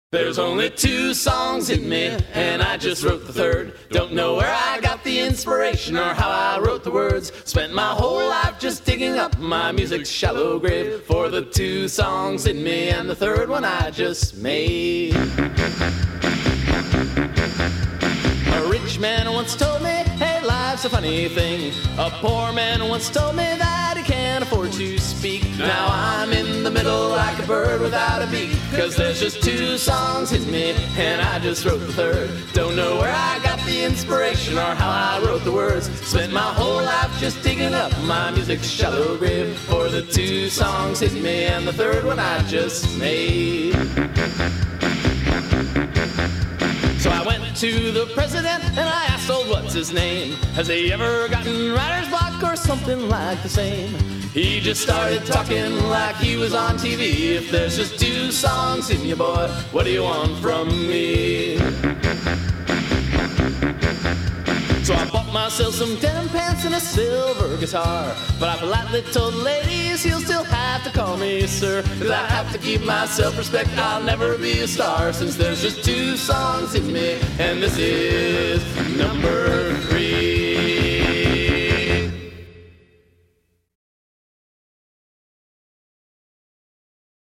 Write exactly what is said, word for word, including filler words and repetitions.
There's only two songs in me, and I just wrote the third. Don't know where I got the inspiration or how I wrote the words. Spent my whole life just digging up my music's shallow grave for the two songs in me and the third one I just made. A rich man once told me, hey, life's a funny thing. A poor man once told me that he can't afford to speak. Now I'm in the middle like a bird without a beak, 'cause there's just two songs in me, and I just wrote the third. Don't know where I got the inspiration or how I wrote the words. Spent my whole life just digging up my music's shallow grave for the two songs in me and the third one I just made. So I went to the president and I asked old what's his name, has he ever gotten writer's block or something like the same? He just started talking like he was on T V. If there's just two songs in you, boy, what do you want from me? So I bought myself some denim pants and a silver guitar, but I politely told the ladies he'll still have to call me sir, 'cause I have to keep my self-respect. I'll never be a star since there's just two songs in me, and this is number three.